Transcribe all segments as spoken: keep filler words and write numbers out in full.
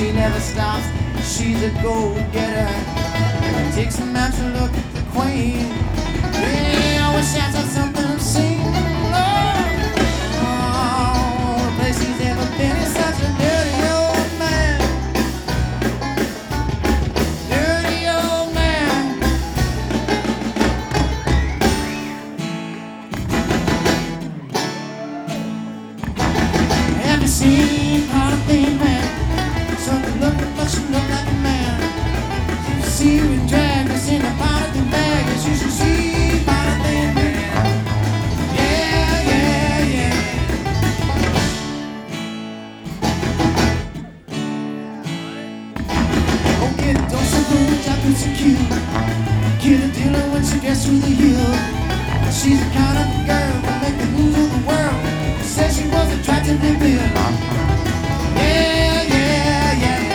she never stops. She's a go-getter. Takes a man to look at the queen. Yeah, I wish I saw something obscene. Lord, oh, the place he's ever been is such a dirty old man. Dirty old man. Have you seen Part of Thing, man? Something looking, but she look like a man. You see her in drag, you see the Part of Thing bag, and you should see Part of Thing, man. Yeah, yeah, yeah. Oh, get a dose of rouge, I put some cute. Get a dealer when she gets through the hill. She's the kind of girl that make the moves of the world. Says she was attractively built. Yeah, yeah, yeah.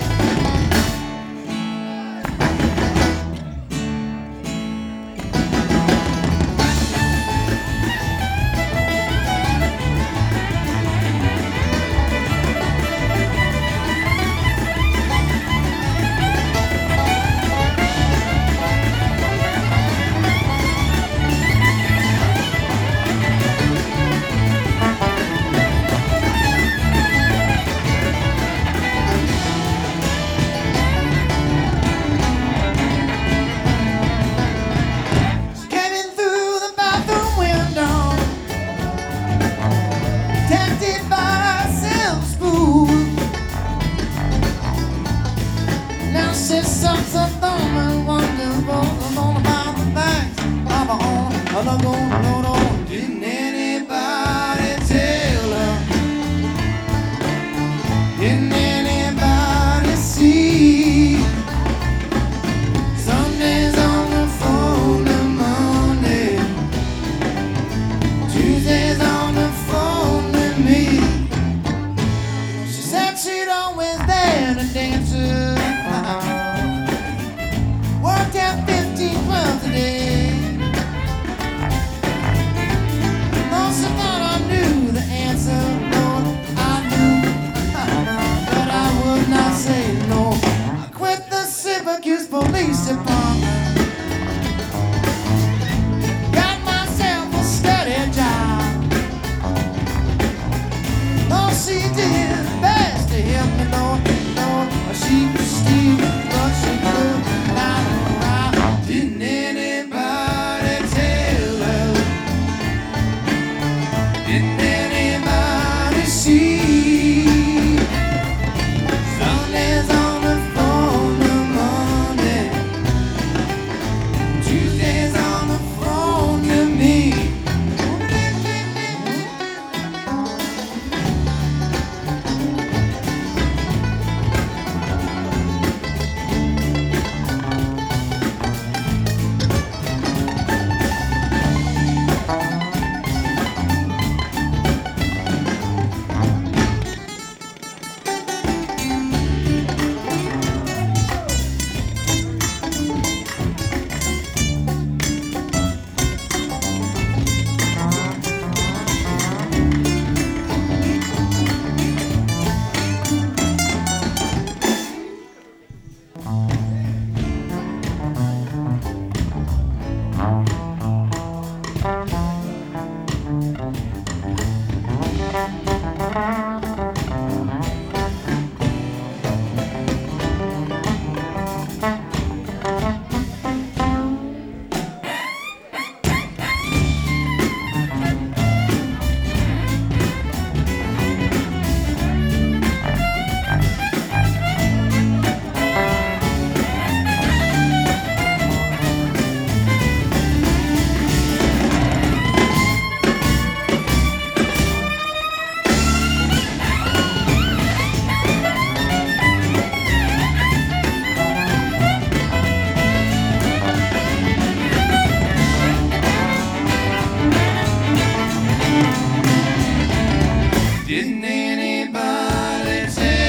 I'm gonna hold on. Didn't anybody tell her? Didn't anybody see? Sundays on the phone to Monday, Tuesdays on the phone to me. She said she'd always there to dance her. Worked out fifteen clubs a day. She thought I knew the answer, Lord, I knew, but I would not say no. I quit the Syracuse Police Department, got myself a steady job. Oh, she did her best to help me, Lord, Lord. She could steal, but she could not rob. Didn't anybody tell her? Didn't anybody see? Sundays on the phone to Monday, Tuesdays on the phone to me. Didn't anybody say?